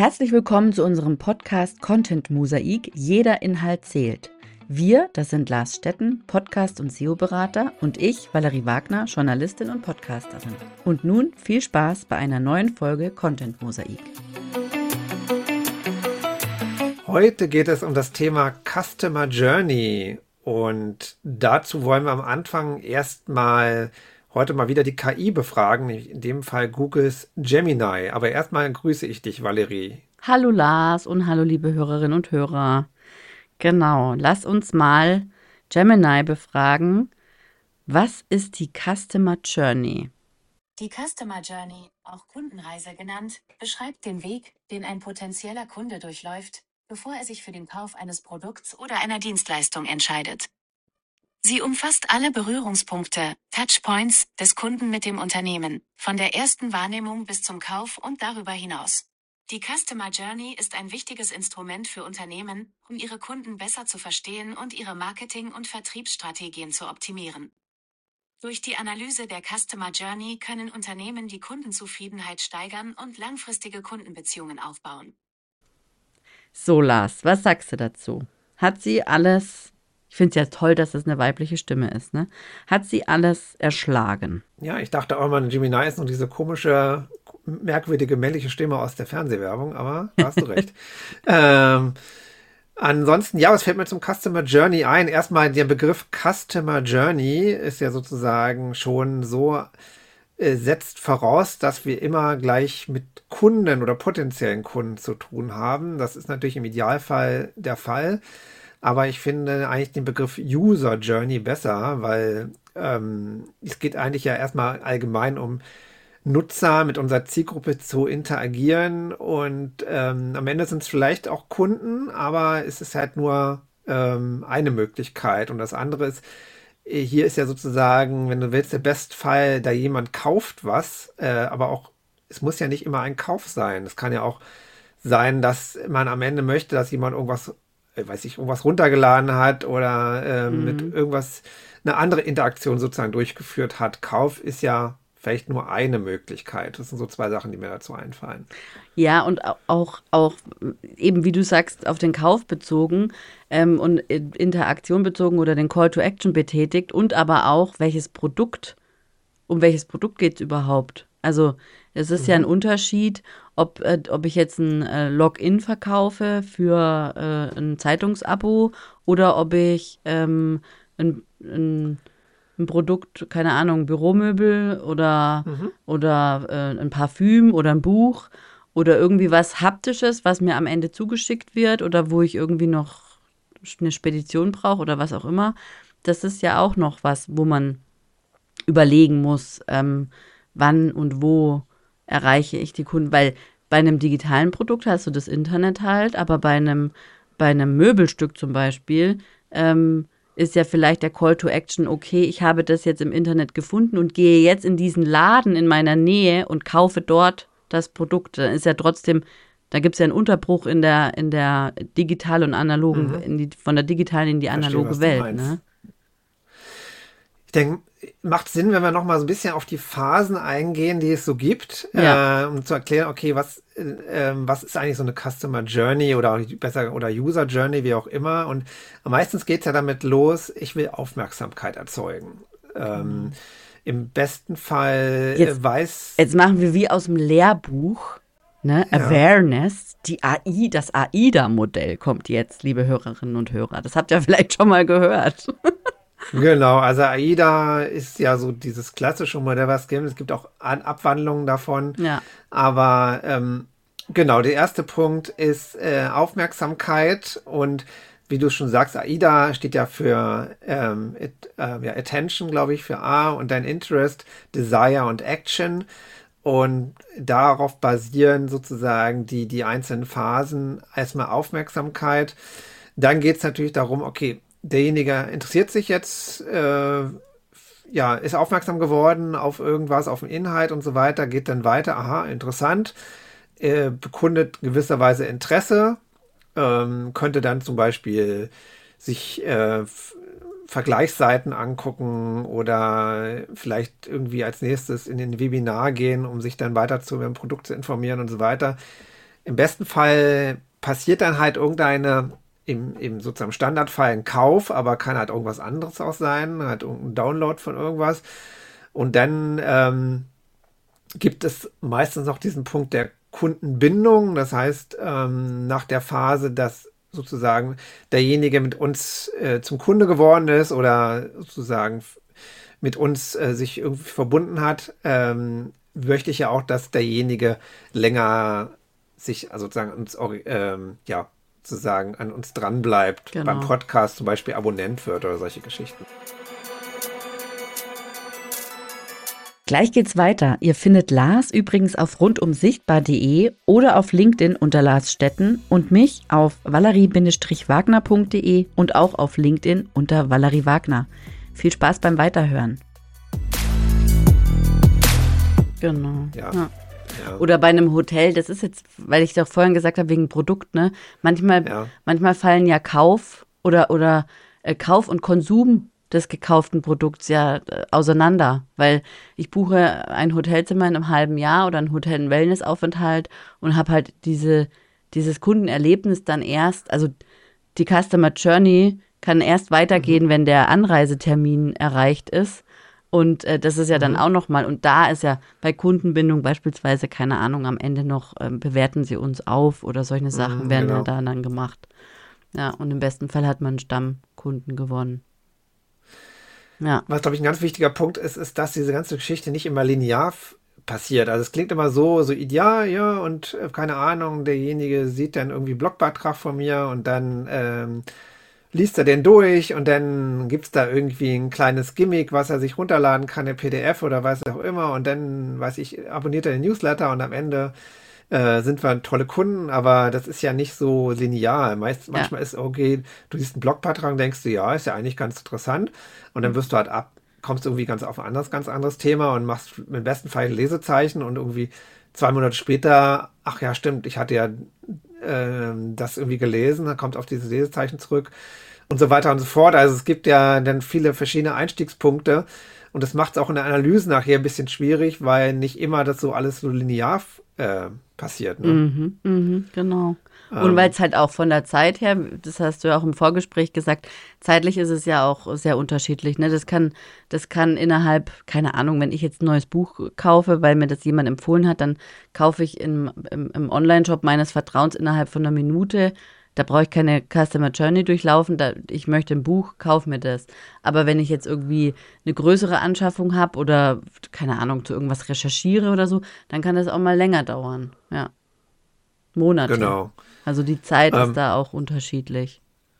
Herzlich willkommen zu unserem Podcast Content Mosaik. Jeder Inhalt zählt. Wir, das sind Lars Stetten, Podcast- und SEO-Berater, und ich, Valerie Wagner, Journalistin und Podcasterin. Und nun viel Spaß bei einer neuen Folge Content Mosaik. Heute geht es um das Thema Customer Journey und dazu wollen wir am Anfang heute mal wieder die KI befragen, in dem Fall Googles Gemini. Aber erstmal grüße ich dich, Valerie. Hallo Lars und hallo liebe Hörerinnen und Hörer. Genau, lass uns mal Gemini befragen. Was ist die Customer Journey? Die Customer Journey, auch Kundenreise genannt, beschreibt den Weg, den ein potenzieller Kunde durchläuft, bevor er sich für den Kauf eines Produkts oder einer Dienstleistung entscheidet. Sie umfasst alle Berührungspunkte, Touchpoints, des Kunden mit dem Unternehmen, von der ersten Wahrnehmung bis zum Kauf und darüber hinaus. Die Customer Journey ist ein wichtiges Instrument für Unternehmen, um ihre Kunden besser zu verstehen und ihre Marketing- und Vertriebsstrategien zu optimieren. Durch die Analyse der Customer Journey können Unternehmen die Kundenzufriedenheit steigern und langfristige Kundenbeziehungen aufbauen. So Lars, was sagst du dazu? Hat sie alles... Ich finde es ja toll, dass es eine weibliche Stimme ist, ne? Hat sie alles erschlagen? Ja, ich dachte auch mal, Gemini ist nur diese komische, merkwürdige männliche Stimme aus der Fernsehwerbung, aber da hast du recht. Ansonsten, ja, was fällt mir zum Customer Journey ein? Erstmal der Begriff Customer Journey ist ja sozusagen schon so, setzt voraus, dass wir immer gleich mit Kunden oder potenziellen Kunden zu tun haben. Das ist natürlich im Idealfall der Fall. Aber ich finde eigentlich den Begriff User Journey besser, weil es geht eigentlich ja erstmal allgemein um Nutzer mit unserer Zielgruppe zu interagieren und am Ende sind es vielleicht auch Kunden, aber es ist halt nur eine Möglichkeit. Und das andere ist, hier ist ja sozusagen, wenn du willst, der Bestfall, da jemand kauft was, aber auch, es muss ja nicht immer ein Kauf sein. Es kann ja auch sein, dass man am Ende möchte, dass jemand irgendwas, weiß ich, irgendwas runtergeladen hat oder mit Mhm. irgendwas eine andere Interaktion sozusagen durchgeführt hat. Kauf ist ja vielleicht nur eine Möglichkeit. Das sind so zwei Sachen, die mir dazu einfallen. Ja, und auch eben, wie du sagst, auf den Kauf bezogen und Interaktion bezogen oder den Call to Action betätigt und aber auch, um welches Produkt geht es überhaupt? Also es ist ja ein Mhm. Unterschied, ob ich jetzt ein Login verkaufe für ein Zeitungsabo oder ob ich ein Produkt, keine Ahnung, Büromöbel Mhm. oder ein Parfüm oder ein Buch oder irgendwie was Haptisches, was mir am Ende zugeschickt wird oder wo ich irgendwie noch eine Spedition brauche oder was auch immer. Das ist ja auch noch was, wo man überlegen muss, wann und wo erreiche ich die Kunden. Weil bei einem digitalen Produkt hast du das Internet halt, aber bei einem Möbelstück zum Beispiel ist ja vielleicht der Call to Action, okay, ich habe das jetzt im Internet gefunden und gehe jetzt in diesen Laden in meiner Nähe und kaufe dort das Produkt. Dann ist ja trotzdem, da gibt es ja einen Unterbruch in der digital und analogen, Mhm. von der digitalen in die Verstehe, analoge was du Welt, ne? meinst. Ich denke, macht Sinn, wenn wir noch mal so ein bisschen auf die Phasen eingehen, die es so gibt, Ja. um zu erklären, okay, was ist eigentlich so eine Customer Journey oder besser oder User Journey, wie auch immer. Und meistens geht es ja damit los, ich will Aufmerksamkeit erzeugen. Ähm, Genau. Im besten Fall Jetzt, weiß, jetzt machen wir wie aus dem Lehrbuch, ne? ja. Awareness, die AI, das AIDA-Modell kommt jetzt, liebe Hörerinnen und Hörer. Das habt ihr vielleicht schon mal gehört. Genau, also AIDA ist ja so dieses klassische Modell, was es gibt. Es gibt auch Abwandlungen davon. Ja. Aber genau, der erste Punkt ist Aufmerksamkeit. Und wie du schon sagst, AIDA steht ja für ja, Attention, glaube ich, für A und dann Interest, Desire und Action. Und darauf basieren sozusagen die einzelnen Phasen. Erstmal Aufmerksamkeit. Dann geht es natürlich darum, okay, derjenige interessiert sich jetzt, ja, ist aufmerksam geworden auf irgendwas, auf den Inhalt und so weiter, geht dann weiter, aha, interessant, bekundet gewisserweise Interesse, könnte dann zum Beispiel sich Vergleichsseiten angucken oder vielleicht irgendwie als nächstes in den Webinar gehen, um sich dann weiter zu dem Produkt zu informieren und so weiter. Im besten Fall passiert dann halt im sozusagen Standardfall ein Kauf, aber kann halt irgendwas anderes auch sein, halt irgendein Download von irgendwas. Und dann gibt es meistens noch diesen Punkt der Kundenbindung. Das heißt, nach der Phase, dass sozusagen derjenige mit uns zum Kunde geworden ist oder sozusagen mit uns sich irgendwie verbunden hat, möchte ich ja auch, dass derjenige länger sich also sozusagen ja, sozusagen an uns dran bleibt, beim Genau. Podcast zum Beispiel Abonnent wird oder solche Geschichten. Gleich geht's weiter. Ihr findet Lars übrigens auf rundumsichtbar.de oder auf LinkedIn unter Lars Stetten und mich auf valerie-wagner.de und auch auf LinkedIn unter Valerie Wagner. Viel Spaß beim Weiterhören. Genau. Ja. Ja. Ja. Oder bei einem Hotel, das ist jetzt, weil ich doch vorhin gesagt habe, wegen Produkt, ne? Ja. Manchmal fallen ja Kauf oder Kauf und Konsum des gekauften Produkts ja auseinander, weil ich buche ein Hotelzimmer in einem halben Jahr oder ein Hotel- und Wellnessaufenthalt und habe halt dieses Kundenerlebnis dann erst, also die Customer Journey kann erst weitergehen, wenn der Anreisetermin erreicht ist. Und das ist ja dann auch nochmal, und da ist ja bei Kundenbindung beispielsweise, keine Ahnung, am Ende noch bewerten sie uns auf oder solche Sachen werden ja Genau. da dann gemacht. Ja, und im besten Fall hat man einen Stammkunden gewonnen. Ja, Was, glaube ich, ein ganz wichtiger Punkt ist, ist, dass diese ganze Geschichte nicht immer linear passiert. Also es klingt immer so ideal, ja, und keine Ahnung, derjenige sieht dann irgendwie Blogbeitrag von mir und dann liest er den durch und dann gibt es da irgendwie ein kleines Gimmick, was er sich runterladen kann, eine PDF oder was auch immer und dann, weiß ich, abonniert er den Newsletter und am Ende sind wir tolle Kunden, aber das ist ja nicht so linear. ja, Manchmal ist okay, du siehst einen Blogbeitrag und denkst du, ja, ist ja eigentlich ganz interessant und dann wirst du halt kommst irgendwie ganz auf ein ganz anderes Thema und machst im besten Fall ein Lesezeichen und irgendwie 2 Monate später, ach ja, stimmt, ich hatte ja das irgendwie gelesen, dann kommt auf dieses Lesezeichen zurück und so weiter und so fort. Also es gibt ja dann viele verschiedene Einstiegspunkte und das macht es auch in der Analyse nachher ein bisschen schwierig, weil nicht immer das so alles so linear passiert, ne? genau. Und weil Ähm, es halt auch von der Zeit her, das hast du ja auch im Vorgespräch gesagt, zeitlich ist es ja auch sehr unterschiedlich. Ne? Das kann innerhalb, keine Ahnung, wenn ich jetzt ein neues Buch kaufe, weil mir das jemand empfohlen hat, dann kaufe ich im Online-Shop meines Vertrauens innerhalb von einer Minute. Da brauche ich keine Customer Journey durchlaufen. Ich möchte ein Buch, kauf mir das. Aber wenn ich jetzt irgendwie eine größere Anschaffung habe oder, keine Ahnung, zu irgendwas recherchiere oder so, dann kann das auch mal länger dauern. Ja, Monate. genau. Also die Zeit ist Ähm, da auch unterschiedlich.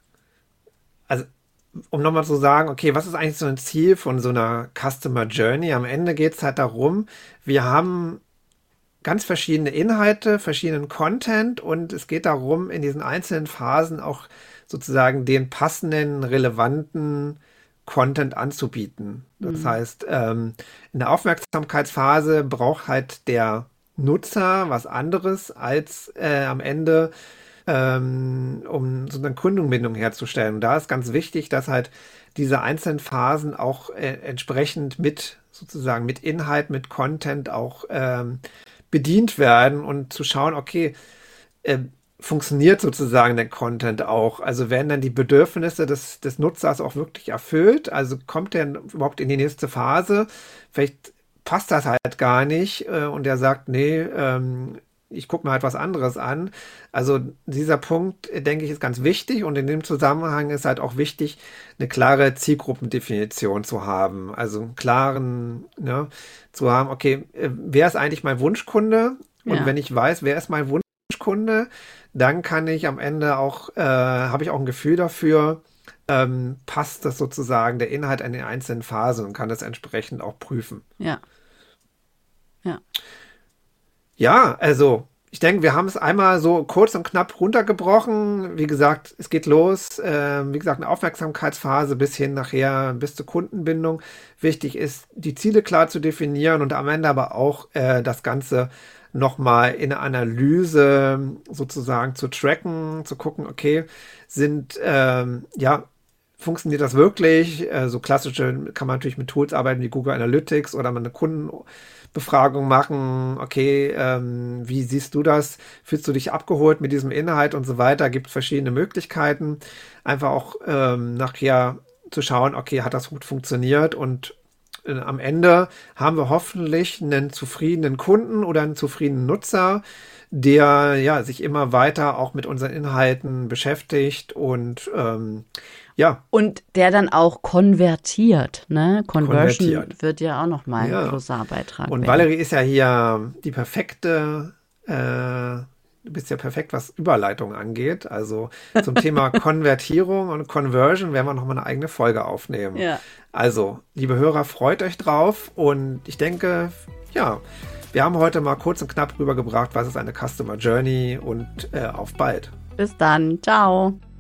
also um nochmal zu sagen, okay, was ist eigentlich so ein Ziel von so einer Customer Journey? Am Ende geht es halt darum, wir haben ganz verschiedene Inhalte, verschiedenen Content und es geht darum, in diesen einzelnen Phasen auch sozusagen den passenden, relevanten Content anzubieten. Das Hm. heißt, in der Aufmerksamkeitsphase braucht halt der Nutzer was anderes als am Ende, um so eine Kundenbindung herzustellen. Und da ist ganz wichtig, dass halt diese einzelnen Phasen auch entsprechend mit sozusagen mit Inhalt, mit Content auch bedient werden und zu schauen, okay, äh, funktioniert sozusagen der Content auch? Also werden dann die Bedürfnisse des Nutzers auch wirklich erfüllt? Also kommt der überhaupt in die nächste Phase? Vielleicht passt das halt gar nicht und er sagt, nee, ich gucke mir halt was anderes an. Also dieser Punkt, denke ich, ist ganz wichtig und in dem Zusammenhang ist halt auch wichtig, eine klare Zielgruppendefinition zu haben. Also einen klaren, ne, zu haben, okay, wer ist eigentlich mein Wunschkunde? Und Ja, wenn ich weiß, wer ist mein Wunschkunde, dann kann ich am Ende auch, habe ich auch ein Gefühl dafür, passt das sozusagen der Inhalt an den einzelnen Phasen und kann das entsprechend auch prüfen. ja, ja, Ja, also ich denke, wir haben es einmal so kurz und knapp runtergebrochen. Wie gesagt, es geht los. Wie gesagt, eine Aufmerksamkeitsphase bis hin nachher bis zur Kundenbindung. Wichtig ist, die Ziele klar zu definieren und am Ende aber auch das Ganze nochmal in der Analyse sozusagen zu tracken, zu gucken, okay, ja, funktioniert das wirklich? So klassische kann man natürlich mit Tools arbeiten wie Google Analytics oder mal eine Kundenbefragung machen. Okay, wie siehst du das? Fühlst du dich abgeholt mit diesem Inhalt und so weiter? Gibt verschiedene Möglichkeiten. Einfach auch nachher zu schauen, okay, hat das gut funktioniert und am Ende haben wir hoffentlich einen zufriedenen Kunden oder einen zufriedenen Nutzer, der ja sich immer weiter auch mit unseren Inhalten beschäftigt und ja, Und der dann auch konvertiert, ne? Conversion konvertiert. wird ja auch nochmal ein Ja. großer Beitrag Und werden. Valerie ist ja hier die perfekte, du bist ja perfekt, was Überleitung angeht. Also zum Thema Konvertierung und Conversion werden wir nochmal eine eigene Folge aufnehmen. Ja. Also, liebe Hörer, freut euch drauf und ich denke, ja, wir haben heute mal kurz und knapp rübergebracht, was ist eine Customer Journey und auf bald. Bis dann. Ciao.